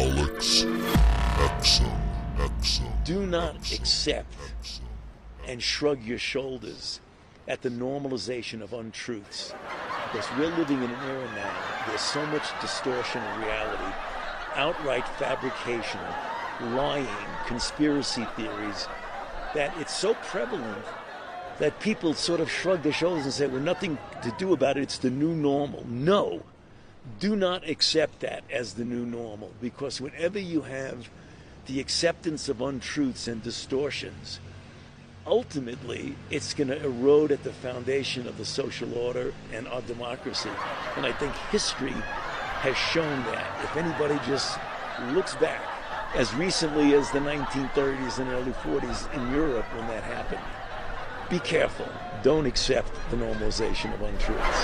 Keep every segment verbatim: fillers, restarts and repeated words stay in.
Alex Exum. Exum. Do not accept and shrug your shoulders at the normalization of untruths. Because we're living in an era now, there's so much distortion of reality, outright fabrication, lying, conspiracy theories, that it's so prevalent that people sort of shrug their shoulders and say, well, nothing to do about it, it's the new normal. No, do not accept that as the new normal, because whenever you have the acceptance of untruths and distortions, ultimately it's going to erode at the foundation of the social order and our democracy. And I think history has shown that. If anybody just looks back, as recently as the nineteen thirties and early forties in Europe when that happened, be careful. Don't accept the normalization of untruths.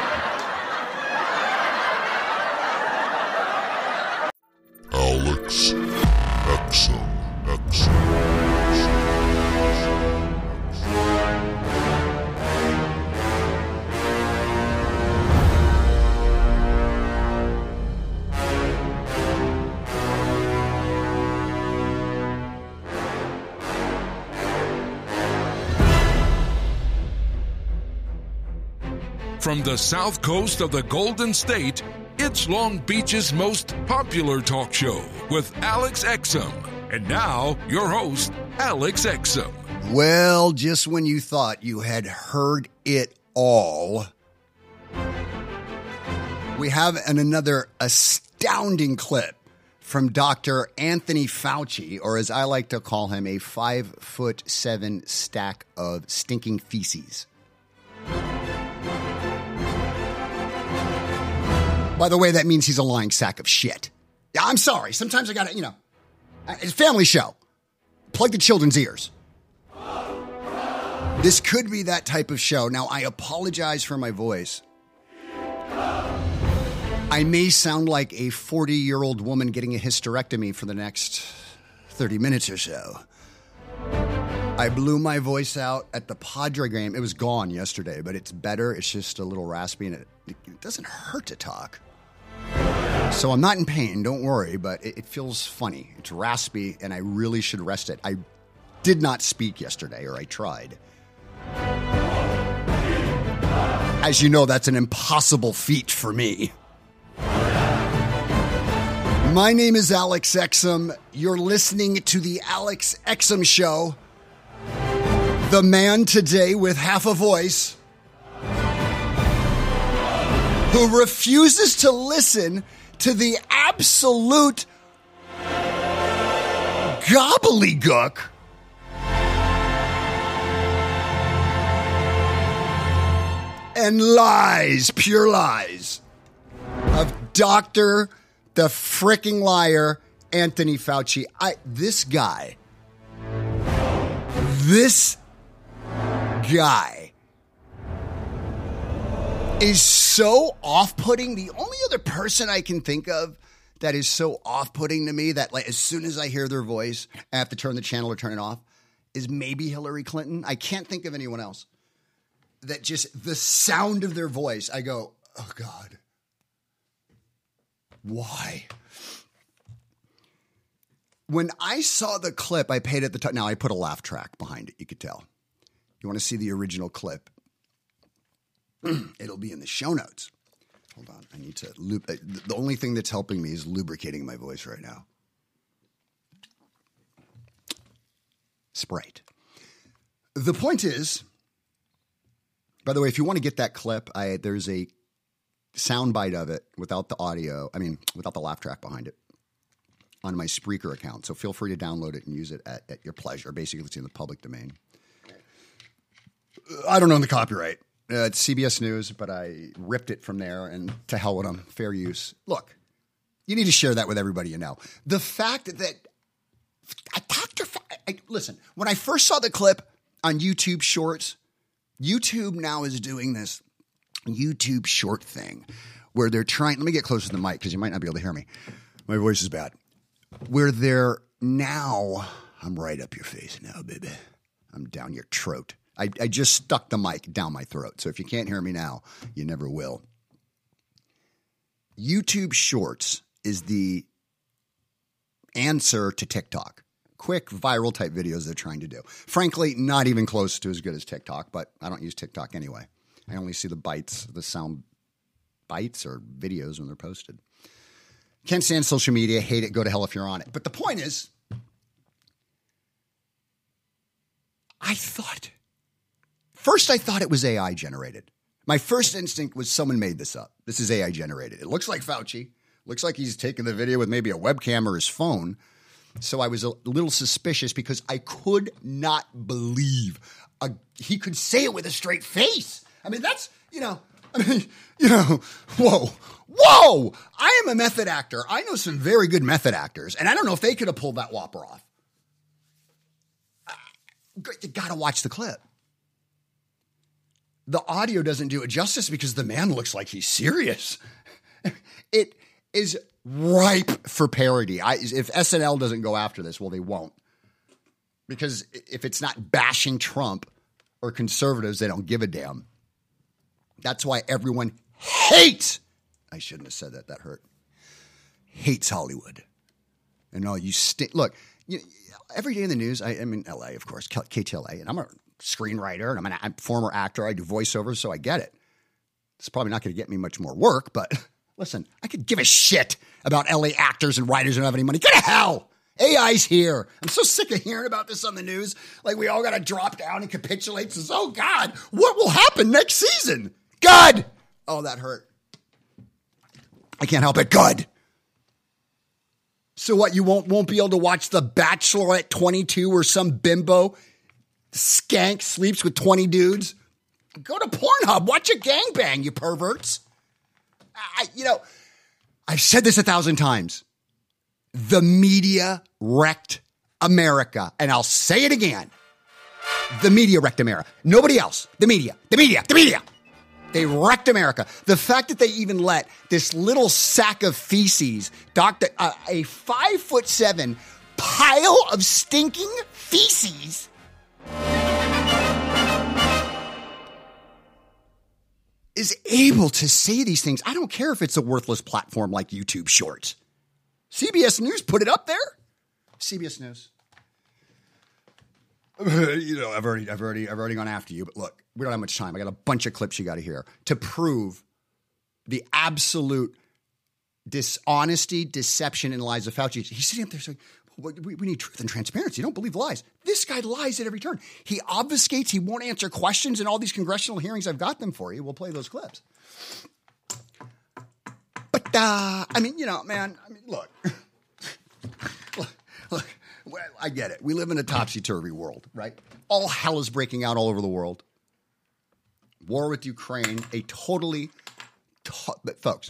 Alex Exum. Exum. From the south coast of the Golden State, it's Long Beach's most popular talk show with Alex Exum. And now, your host, Alex Exum. Well, just when you thought you had heard it all, we have an another astounding clip from Doctor Anthony Fauci, or as I like to call him, a five foot seven stack of stinking feces. By the way, that means he's a lying sack of shit. Yeah, I'm sorry. Sometimes I gotta, you know, it's a family show. Plug the children's ears. This could be that type of show. Now, I apologize for my voice. I may sound like a forty-year-old woman getting a hysterectomy for the next thirty minutes or so. I blew my voice out at the Padre game. It was gone yesterday, but it's better. It's just a little raspy, and it, it doesn't hurt to talk. So I'm not in pain, don't worry, but it, it feels funny. It's raspy, and I really should rest it. I did not speak yesterday, or I tried. As you know, that's an impossible feat for me. My name is Alex Exum. You're listening to the Alex Exum Show. The man today with half a voice who refuses to listen to the absolute gobbledygook and lies, pure lies, of Doctor the fricking liar, Anthony Fauci. I, this guy, this guy is so off-putting. The only other person I can think of that is so off-putting to me that, like, as soon as I hear their voice, I have to turn the channel or turn it off, is maybe Hillary Clinton. I can't think of anyone else. That just the sound of their voice, I go, oh God, why? When I saw the clip, I paid at the time. Now I put a laugh track behind it. You could tell. You want to see the original clip? It'll be in the show notes. Hold on. I need to loop. The only thing that's helping me is lubricating my voice right now. Sprite. The point is, by the way, if you want to get that clip, I there's a soundbite of it without the audio. I mean, without the laugh track behind it on my Spreaker account. So feel free to download it and use it at, at your pleasure. Basically, it's in the public domain. I don't own the copyright. Uh, it's C B S News, but I ripped it from there, and to hell with them. Fair use. Look, you need to share that with everybody you know. The fact that Doctor I, listen, when I first saw the clip on YouTube Shorts, YouTube now is doing this YouTube short thing where they're trying. Let me get closer to the mic because you might not be able to hear me. My voice is bad. Where they're now, I'm right up your face now, baby. I'm down your throat. I, I just stuck the mic down my throat. So if you can't hear me now, you never will. YouTube Shorts is the answer to TikTok. Quick, viral type videos they're trying to do. Frankly, not even close to as good as TikTok, but I don't use TikTok anyway. I only see the bites, the sound bites or videos when they're posted. Can't stand social media, hate it, go to hell if you're on it. But the point is, I thought, first I thought it was A I generated. My first instinct was someone made this up. This is A I generated. It looks like Fauci. Looks like he's taking the video with maybe a webcam or his phone. So I was a little suspicious because I could not believe a, he could say it with a straight face. I mean, that's, you know, I mean, you know, whoa, whoa. I am a method actor. I know some very good method actors, and I don't know if they could have pulled that whopper off. You got to watch the clip. The audio doesn't do it justice because the man looks like he's serious. It is ripe for parody. I, if S N L doesn't go after this, well, they won't. Because if it's not bashing Trump or conservatives, they don't give a damn. That's why everyone hates, I shouldn't have said that, that hurt, hates Hollywood. And all you stink. Look, you, every day in the news, I, I'm in L A, of course, K T L A, and I'm a screenwriter, and I'm, an, I'm a former actor. I do voiceovers, so I get it. It's probably not going to get me much more work, but listen, I could give a shit about L A actors and writers who don't have any money. Go to hell! A I's here. I'm so sick of hearing about this on the news. Like we all got to drop down and capitulate. Says, oh, God, what will happen next season? God! Oh, that hurt. I can't help it. Good. So what, you won't won't be able to watch The Bachelorette twenty-two or some bimbo skank sleeps with twenty dudes? Go to Pornhub. Watch a gangbang, you perverts. I, you know, I've said this a thousand times. The media wrecked America. And I'll say it again. The media wrecked America. Nobody else. The media. The media. The media. They wrecked America. The fact that they even let this little sack of feces, doctor, uh, a five foot seven pile of stinking feces, is able to say these things. I don't care if it's a worthless platform like YouTube Shorts. C B S News put it up there. C B S News. You know, I've already, I've already, I've already gone after you. But look, we don't have much time. I got a bunch of clips you got to hear to prove the absolute dishonesty, deception, and lies of Fauci. He's sitting up there saying, well, we, we need truth and transparency. Don't believe lies. This guy lies at every turn. He obfuscates. He won't answer questions in all these congressional hearings. I've got them for you. We'll play those clips. But, uh, I mean, you know, man, I mean, look, look, look, well, I get it. We live in a topsy-turvy world, right? All hell is breaking out all over the world. War with Ukraine, a totally, to- but folks,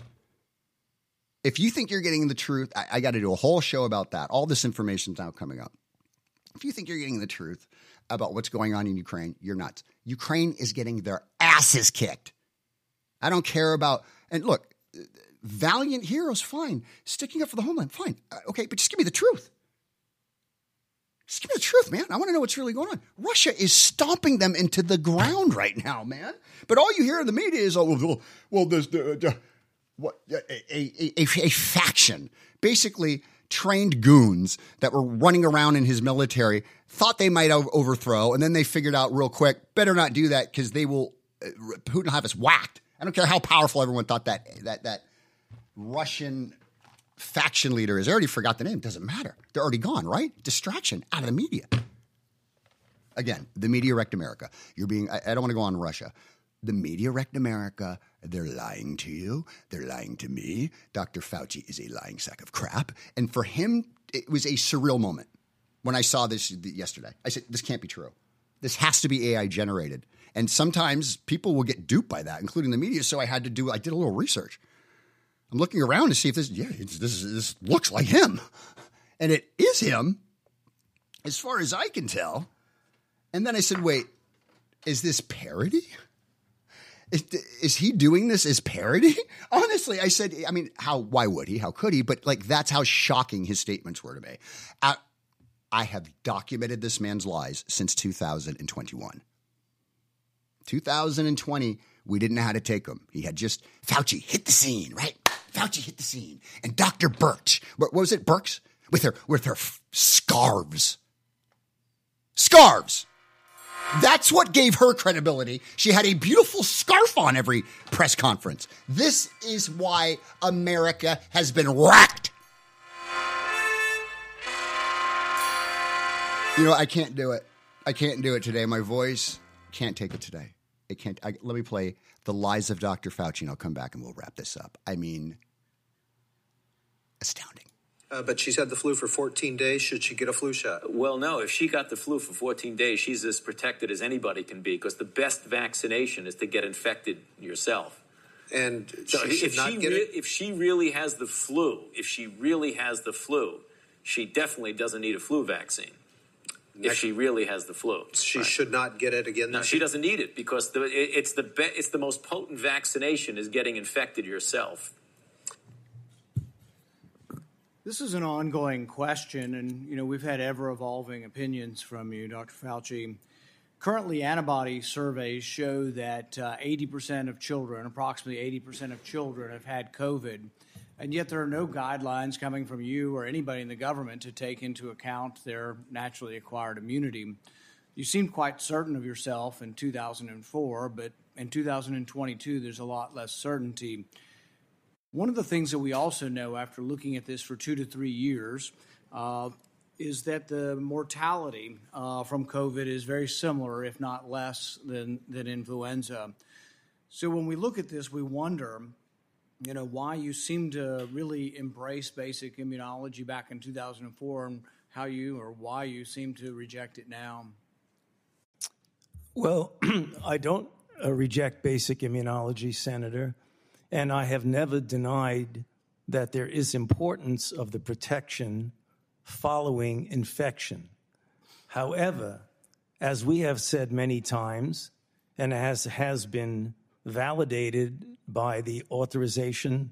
if you think you're getting the truth, I, I got to do a whole show about that. All this information's now coming up. If you think you're getting the truth about what's going on in Ukraine, you're nuts. Ukraine is getting their asses kicked. I don't care about, and look, valiant heroes, fine. Sticking up for the homeland, fine. Uh, okay, but just give me the truth. Just give me the truth, man. I want to know what's really going on. Russia is stomping them into the ground right now, man. But all you hear in the media is, oh, well, well there's the, uh, what, a, a, a, a faction, basically trained goons that were running around in his military, thought they might overthrow, and then they figured out real quick, better not do that because they will, uh, Putin will have us whacked. I don't care how powerful everyone thought that that that Russian faction leader is. I already forgot the name. Doesn't matter. They're already gone, right? Distraction out of the media. Again, the media wrecked America. You're being, I, I don't want to go on Russia. The media wrecked America. They're lying to you. They're lying to me. Doctor Fauci is a lying sack of crap. And for him, it was a surreal moment when I saw this yesterday. I said, this can't be true. This has to be A I generated. And sometimes people will get duped by that, including the media. So I had to do, I did a little research. I'm looking around to see if this, yeah, it's, this, is, this looks like him. And it is him, as far as I can tell. And then I said, wait, is this parody? Is, is he doing this as parody? Honestly, I said, I mean, how, why would he? How could he? But like, that's how shocking his statements were to me. I, I have documented this man's lies since two thousand twenty-one. two thousand twenty, we didn't know how to take him. He had just, Fauci hit the scene, right? Fauci hit the scene. And Doctor Birch, what was it, Birx? with her, with her f- scarves. Scarves. That's what gave her credibility. She had a beautiful scarf on every press conference. This is why America has been wrecked. You know, I can't do it. I can't do it today. My voice can't take it today. It can't. I, let me play The Lies of Doctor Fauci, and I'll come back and we'll wrap this up. I mean, astounding. Uh, but she's had the flu for fourteen days. Should she get a flu shot? Well, no. If she got the flu for fourteen days, she's as protected as anybody can be, because the best vaccination is to get infected yourself. And so she if, should if not she get re- it? if she really has the flu, if she really has the flu, she definitely doesn't need a flu vaccine. If she really has the flu, She right. should not get it again. No, this she year? doesn't need it, because the, it, it's the be- it's the most potent vaccination is getting infected yourself. This is an ongoing question, and you know we've had ever-evolving opinions from you, Doctor Fauci. Currently, antibody surveys show that uh, eighty percent of children, approximately eighty percent of children, have had COVID, and yet there are no guidelines coming from you or anybody in the government to take into account their naturally acquired immunity. You seemed quite certain of yourself in two thousand four, but in two thousand twenty-two, there's a lot less certainty. One of the things that we also know after looking at this for two to three years uh, is that the mortality uh, from COVID is very similar, if not less, than, than influenza. So when we look at this, we wonder, you know, why you seem to really embrace basic immunology back in two thousand four, and how you or why you seem to reject it now. Well, I don't uh, reject basic immunology, Senator. And I have never denied that there is importance of the protection following infection. However, as we have said many times, and as has been validated by the authorization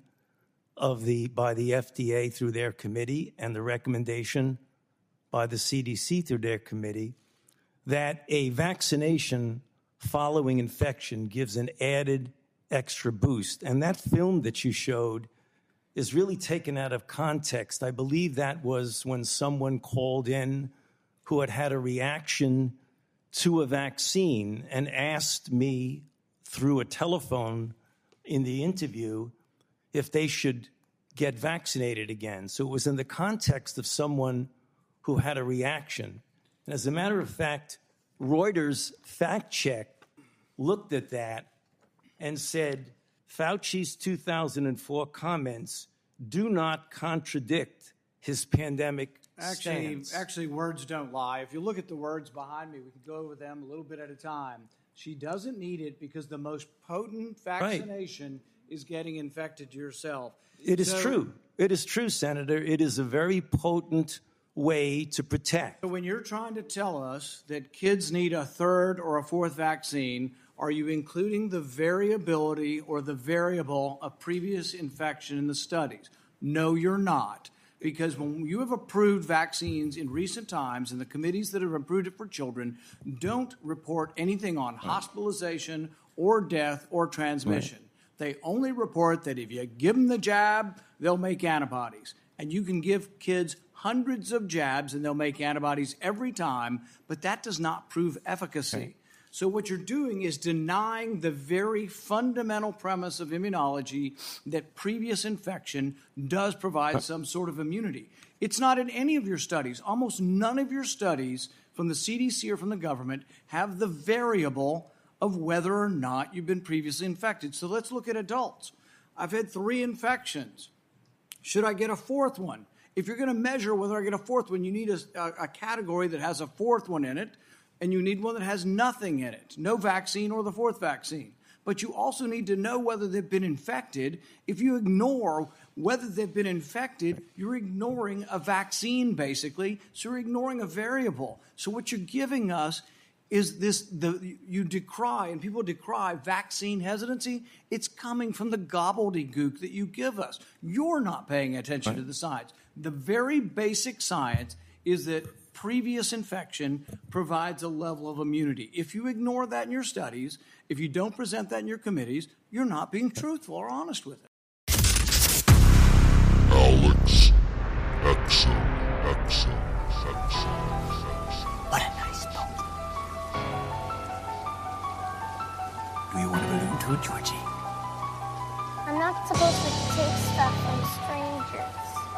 of the by the F D A through their committee and the recommendation by the C D C through their committee, that a vaccination following infection gives an added extra boost. And that film that you showed is really taken out of context. I believe that was when someone called in who had had a reaction to a vaccine and asked me through a telephone in the interview if they should get vaccinated again. So it was in the context of someone who had a reaction. And as a matter of fact, Reuters fact check looked at that and said, Fauci's two thousand four comments do not contradict his pandemic Actually, stance. actually, words don't lie. If you look at the words behind me, we can go over them a little bit at a time. She doesn't need it because the most potent vaccination right. is getting infected yourself. It is so, true. It is true, Senator. It is a very potent way to protect. So when you're trying to tell us that kids need a third or a fourth vaccine, are you including the variability or the variable of previous infection in the studies? No, you're not. Because when you have approved vaccines in recent times, and the committees that have approved it for children don't report anything on hospitalization or death or transmission. Right. They only report that if you give them the jab, they'll make antibodies. And you can give kids hundreds of jabs and they'll make antibodies every time, but that does not prove efficacy. Okay. So what you're doing is denying the very fundamental premise of immunology, that previous infection does provide some sort of immunity. It's not in any of your studies. Almost none of your studies from the C D C or from the government have the variable of whether or not you've been previously infected. So let's look at adults. I've had three infections. Should I get a fourth one? If you're going to measure whether I get a fourth one, you need a, a, a category that has a fourth one in it, and you need one that has nothing in it, no vaccine or the fourth vaccine. But you also need to know whether they've been infected. If you ignore whether they've been infected, you're ignoring a vaccine, basically, so you're ignoring a variable. So what you're giving us is this, the, you decry, and people decry vaccine hesitancy. It's coming from the gobbledygook that you give us. You're not paying attention right. to the science. The very basic science is that previous infection provides a level of immunity. If you ignore that in your studies, if you don't present that in your committees, you're not being truthful or honest with it. Alex Exum.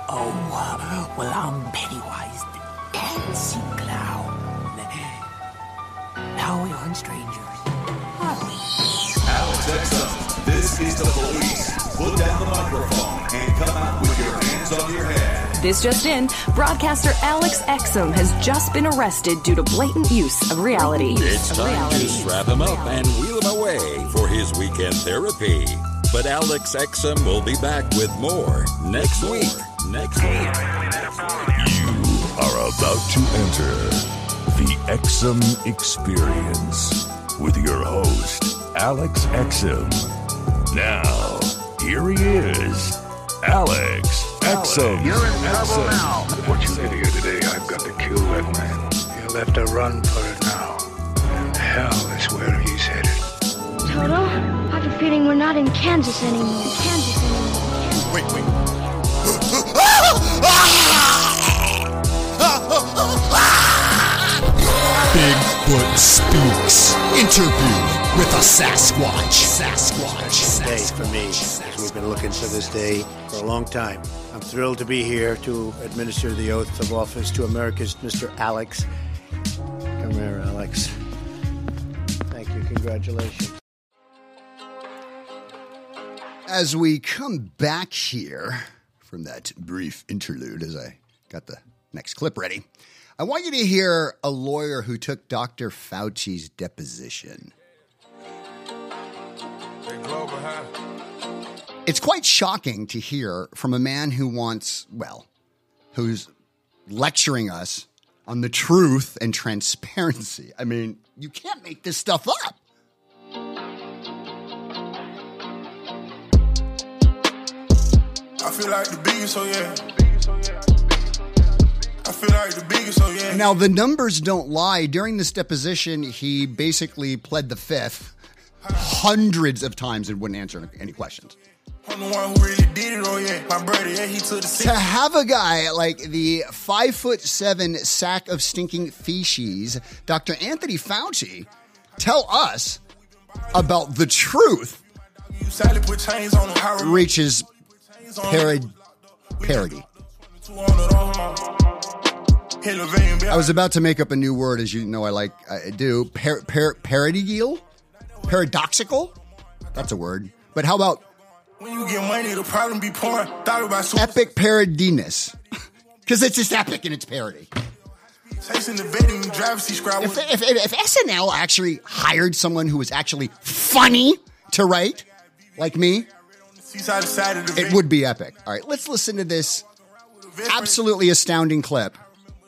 Oh, well, I'm Pennywise the Dancing Clown. Now we aren't strangers, are we? Alex Exum, this is the police. Put down the microphone and come out with your hands on your head. This just in, broadcaster Alex Exum has just been arrested due to blatant use of reality. It's of time reality. to strap him up and wheel him away for his weekend therapy. But Alex Exum will be back with more next week. Next week. You are about to enter the Exum Experience with your host, Alex Exum. Now, here he is, Alex Exum. You're in trouble now. What you did here today, I've got to kill that man. You'll have to run for it now. And hell is where he's headed. Toto, I have a feeling we're not in Kansas anymore. Kansas anymore. Wait, wait. Bigfoot Speaks. Interview with a Sasquatch. Sasquatch. Day for me, as we've been looking for this day for a long time. I'm thrilled to be here to administer the oath of office to America's Mister Alex. Come here, Alex. Thank you. Congratulations. As we come back here from that brief interlude, as I got the next clip ready, I want you to hear a lawyer who took Doctor Fauci's deposition. It's quite shocking to hear from a man who wants, well, who's lecturing us on the truth and transparency. I mean, you can't make this stuff up. I feel like the biggest, so yeah. I feel like the biggest, so yeah. Now, the numbers don't lie. During this deposition, he basically pled the fifth hundreds of times and wouldn't answer any questions. I'm the one who really did it, oh yeah. My brother, yeah, he took the To have a guy like the five foot seven sack of stinking feces, Doctor Anthony Fauci, tell us about the truth reaches parod- parody. I was about to make up a new word, as you know I like I do. Par- par- parodial? Paradoxical? That's a word. But how about when you get money, the problem be pouring. Thought about super- epic parodiness? Because it's just epic in its parody. Chasing the betting, drive, see, if, if, if, if S N L actually hired someone who was actually funny to write, like me, it would be epic. All right, let's listen to this absolutely astounding clip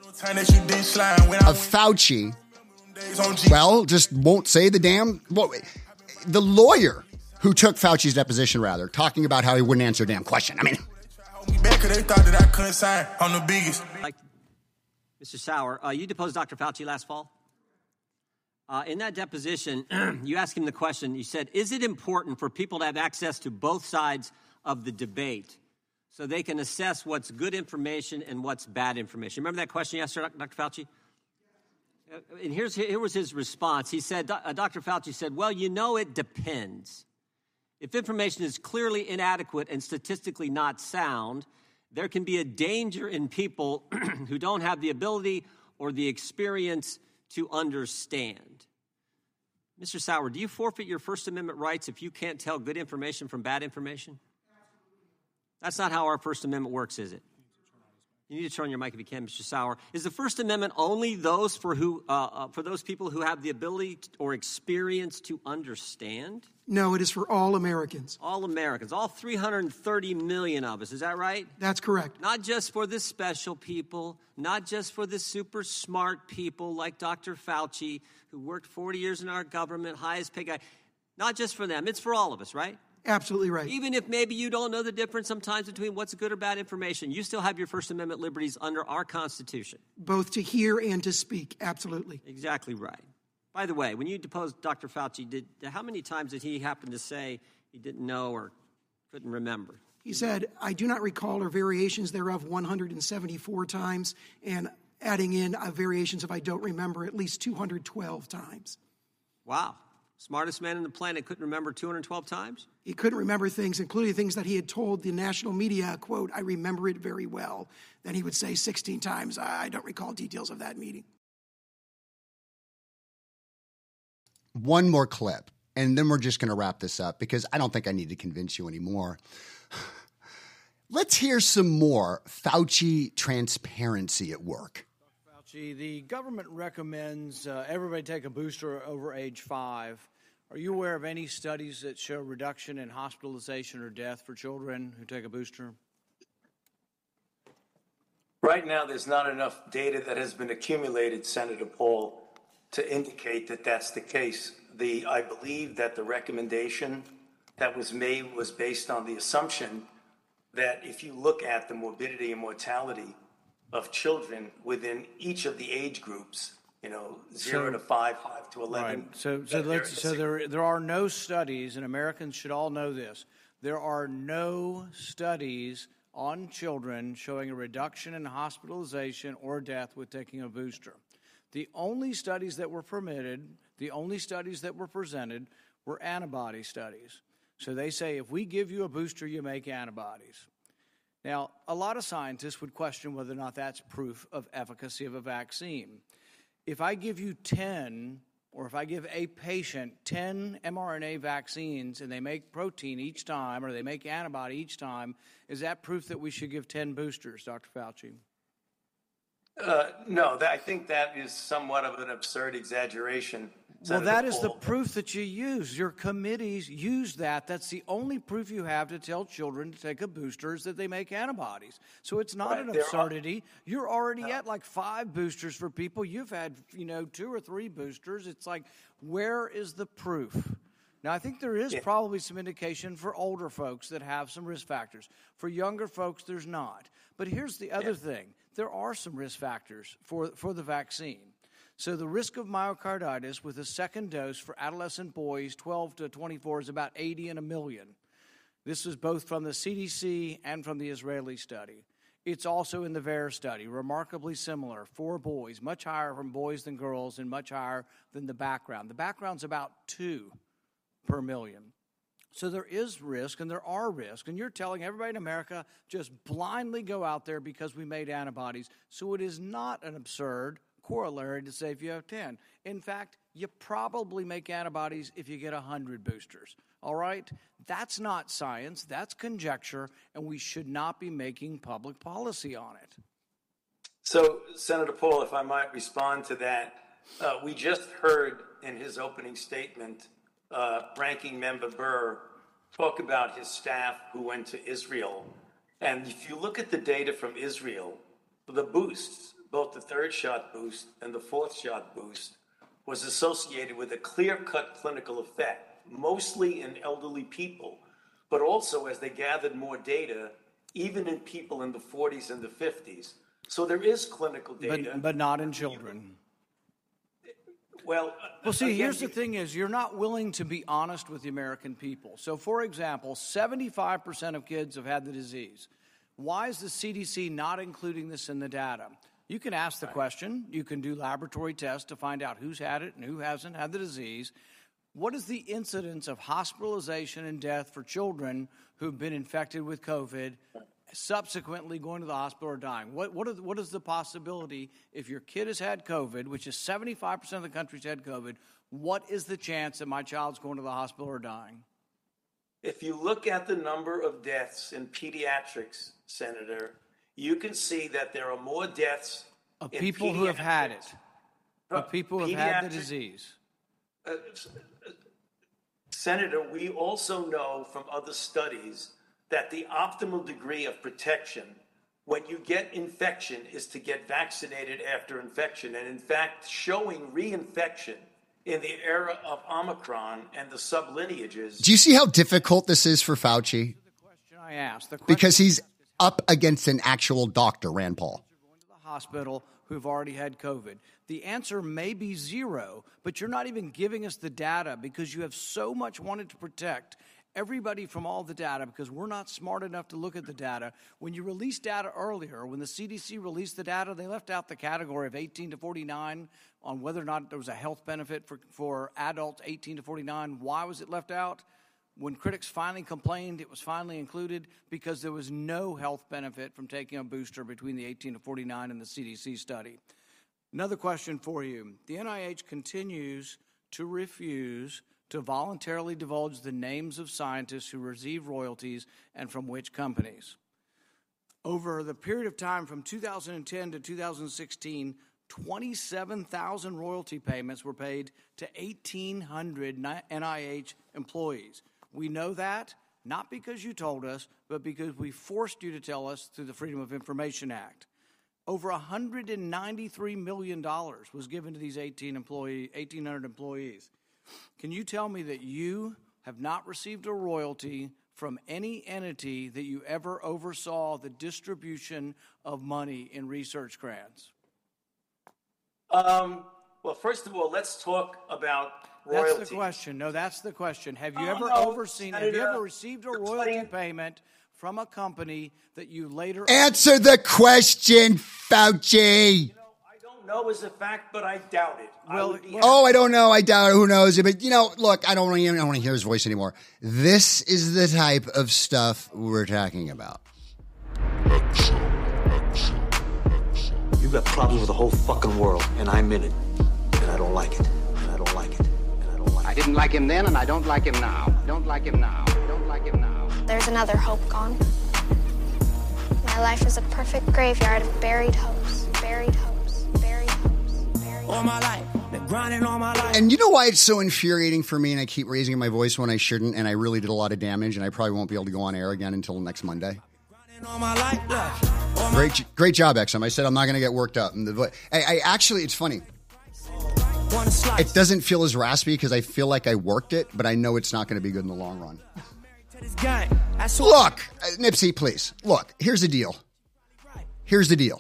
of Fauci. Well, just won't say the damn... Well, the lawyer who took Fauci's deposition, rather, talking about how he wouldn't answer a damn question. I mean... They thought that I couldn't sign on the biggest. Like, Mister Sauer, uh, you deposed Doctor Fauci last fall. Uh, in that deposition, you asked him the question, you said, is it important for people to have access to both sides of the debate so they can assess what's good information and what's bad information? Remember that question you asked Doctor Fauci? Uh, and here's, here was his response. He said, uh, Doctor Fauci said, well, you know, it depends. If information is clearly inadequate and statistically not sound, there can be a danger in people who don't have the ability or the experience to understand. Mister Sauer, do you forfeit your First Amendment rights if you can't tell good information from bad information? That's not how our First Amendment works, is it? You need to turn on your mic if you can, Mister Sauer. Is the First Amendment only those for who, uh, uh, for those people who have the ability or experience to understand? No, it is for all Americans. All Americans, all three hundred thirty million of us. Is that right? That's correct. Not just for the special people, not just for the super smart people like Doctor Fauci, who worked forty years in our government, highest paid guy. Not just for them. It's for all of us, right? Absolutely right. Even if maybe you don't know the difference sometimes between what's good or bad information, you still have your First Amendment liberties under our Constitution. Both to hear and to speak, absolutely. Exactly right. By the way, when you deposed Doctor Fauci, did how many times did he happen to say he didn't know or couldn't remember? He said, I do not recall or variations thereof one hundred seventy-four times, and adding in uh, variations if I don't remember at least two hundred twelve times. Wow. Smartest man on the planet couldn't remember two hundred twelve times? He couldn't remember things, including things that he had told the national media, quote, I remember it very well. Then he would say sixteen times, I don't recall details of that meeting. One more clip, and then we're just going to wrap this up because I don't think I need to convince you anymore. Let's hear some more Fauci transparency at work. Fauci, the government recommends uh, everybody take a booster over age five. Are you aware of any studies that show reduction in hospitalization or death for children who take a booster? Right now, there's not enough data that has been accumulated, Senator Paul, to indicate that that's the case. The, I believe that the recommendation that was made was based on the assumption that if you look at the morbidity and mortality of children within each of the age groups, you know, zero So- to five, five to eleven. Right. So, so, that let's, there so is a- there, there are no studies, and Americans should all know this. There are no studies on children showing a reduction in hospitalization or death with taking a booster. The only studies that were permitted, the only studies that were presented were antibody studies. So they say if we give you a booster, you make antibodies. Now, a lot of scientists would question whether or not that's proof of efficacy of a vaccine. If I give you ten, or if I give a patient ten mRNA vaccines and they make protein each time, or they make antibody each time, is that proof that we should give ten boosters, Doctor Fauci? Uh, no, that, I think that is somewhat of an absurd exaggeration. Well, Senator that is the Paul. proof that you use. Your committees use that. That's the only proof you have to tell children to take a booster is that they make antibodies. So it's not Right, an there are- absurdity. You're already at like five boosters for people. You've had, you know, two or three boosters. It's like, where is the proof? Now, I think there is Yeah. probably some indication for older folks that have some risk factors. For younger folks, there's not. But here's the other thing. There are some risk factors for, for the vaccine. So the risk of myocarditis with a second dose for adolescent boys twelve to twenty-four is about eighty in a million. This is both from the C D C and from the Israeli study. It's also in the V A E R study, remarkably similar for boys, much higher from boys than girls and much higher than the background. The background's about two per million. So there is risk and there are risks. And you're telling everybody in America just blindly go out there because we made antibodies. So it is not an absurd corollary to say if you have ten. In fact, you probably make antibodies if you get one hundred boosters. All right? That's not science. That's conjecture. And we should not be making public policy on it. So, Senator Paul, if I might respond to that, uh, we just heard in his opening statement, uh, Ranking Member Burr talk about his staff who went to Israel. And if you look at the data from Israel, the boosts, both the third shot boost and the fourth shot boost, was associated with a clear-cut clinical effect, mostly in elderly people, but also as they gathered more data, even in people in the forties and the fifties. So there is clinical data. But, but not in children. Well, Well, see, again, here's the you- thing is you're not willing to be honest with the American people. So, for example, seventy-five percent of kids have had the disease. Why is the C D C not including this in the data? You can ask the question. You can do laboratory tests to find out who's had it and who hasn't had the disease. What is the incidence of hospitalization and death for children who've been infected with COVID, subsequently going to the hospital or dying? What, what, are, what is the possibility if your kid has had COVID, which is seventy-five percent of the country's had COVID, what is the chance that my child's going to the hospital or dying? If you look at the number of deaths in pediatrics, Senator, you can see that there are more deaths Of in people who have had it, pediatrics- of people who have had the pediatric- disease. Uh, Senator, we also know from other studies that the optimal degree of protection when you get infection is to get vaccinated after infection. And in fact, showing reinfection in the era of Omicron and the sublineages. Do you see how difficult this is for Fauci? I asked. The question Because he's up against an actual doctor, Rand Paul. the hospital who've already had COVID. The answer may be zero, but you're not even giving us the data because you have so much wanted to protect everybody from all the data, because we're not smart enough to look at the data. When you release data earlier, when the C D C released the data, they left out the category of eighteen to forty-nine on whether or not there was a health benefit for, for adults eighteen to forty-nine. Why was it left out? When critics finally complained, it was finally included because there was no health benefit from taking a booster between the eighteen to forty-nine and the C D C study. Another question for you. The N I H continues to refuse to voluntarily divulge the names of scientists who receive royalties and from which companies. Over the period of time from two thousand ten to two thousand sixteen, twenty-seven thousand royalty payments were paid to eighteen hundred N I H employees. We know that not because you told us, but because we forced you to tell us through the Freedom of Information Act. Over one hundred ninety-three million dollars was given to these eighteen employee, eighteen hundred employees. Can you tell me that you have not received a royalty from any entity that you ever oversaw the distribution of money in research grants? Um, well, first of all, let's talk about royalty. That's the question. No, that's the question. Have you Oh, ever no, overseen, Senator, have you ever received a royalty playing- payment from a company that you later... Answer the question, Fauci. No is a fact, but I doubt it. I Well, would be Oh, I don't know. I doubt it. Who knows? But, you know, look, I don't want to, I don't want to hear his voice anymore. This is the type of stuff we're talking about. You've got problems with the whole fucking world, and I'm in it. And I don't like it. And I don't like it. And I don't like it. I didn't like him then, and I don't like him now. Don't like him now. Don't like him now. There's another hope gone. My life is a perfect graveyard of buried hopes, buried hopes, buried hopes, buried All my life, been grinding all my life. And you know why it's so infuriating for me and I keep raising my voice when I shouldn't, and I really did a lot of damage, and I probably won't be able to go on air again until next Monday? All my life, look. All my Great, great job, Exum. I said I'm not going to get worked up. And the, vo- I, I actually, it's funny. It doesn't feel as raspy because I feel like I worked it, but I know it's not going to be good in the long run. Look, uh, Nipsey, please. Look, here's the deal. Here's the deal.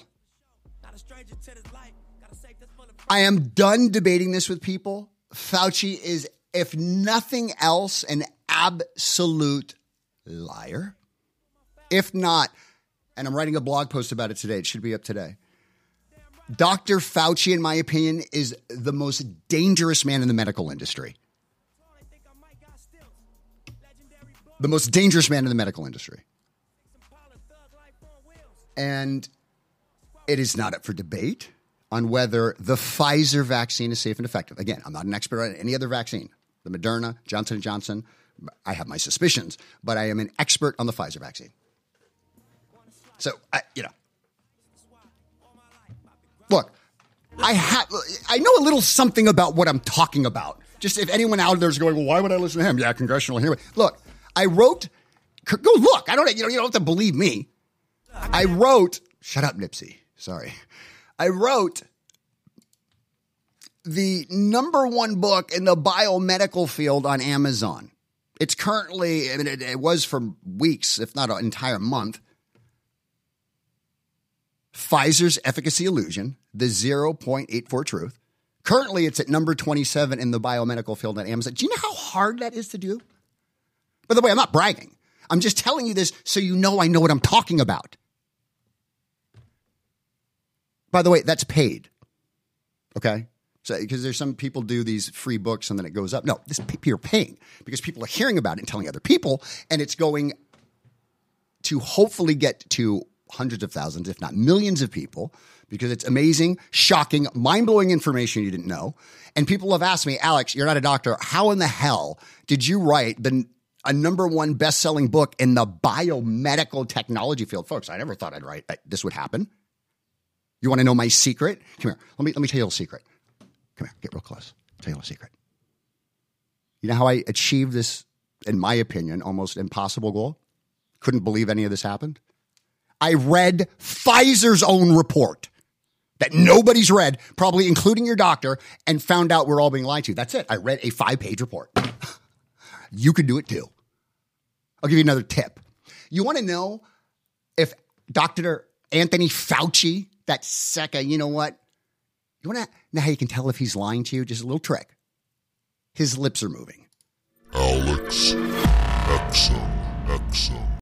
I am done debating this with people. Fauci is, if nothing else, an absolute liar. If not, and I'm writing a blog post about it today. It should be up today. Doctor Fauci, in my opinion, is the most dangerous man in the medical industry. The most dangerous man in the medical industry. And it is not up for debate on whether the Pfizer vaccine is safe and effective. Again, I'm not an expert on any other vaccine. The Moderna, Johnson and Johnson, I have my suspicions, but I am an expert on the Pfizer vaccine. So, I, you know, look, I have, I know a little something about what I'm talking about. Just if anyone out there is going, well, why would I listen to him? Yeah, congressional hearing. Look, I wrote, go look. I don't, you know, you don't have to believe me. I wrote, shut up, Nipsey. Sorry. I wrote the number one book in the biomedical field on Amazon. It's currently, I mean, it, it was for weeks, if not an entire month. Pfizer's Efficacy Illusion, the zero point eight four truth. Currently, it's at number twenty-seven in the biomedical field on Amazon. Do you know how hard that is to do? By the way, I'm not bragging. I'm just telling you this so you know I know what I'm talking about. By the way, that's paid. Okay? So, because there's some people do these free books and then it goes up. No, this people are paying because people are hearing about it and telling other people, and it's going to hopefully get to hundreds of thousands, if not millions of people, because it's amazing, shocking, mind-blowing information you didn't know. And people have asked me, Alex, you're not a doctor. How in the hell did you write the a number one best-selling book in the biomedical technology field? Folks, I never thought I'd write this would happen. You want to know my secret? Come here. Let me let me tell you a little secret. Come here. Get real close. I'll tell you a little secret. You know how I achieved this, in my opinion, almost impossible goal? Couldn't believe any of this happened. I read Pfizer's own report that nobody's read, probably including your doctor, and found out we're all being lied to. That's it. I read a five-page report. You could do it too. I'll give you another tip. You want to know if Doctor Anthony Fauci, that second, you know what? You want to know how you can tell if he's lying to you? Just a little trick. His lips are moving. Alex Exum, Exum.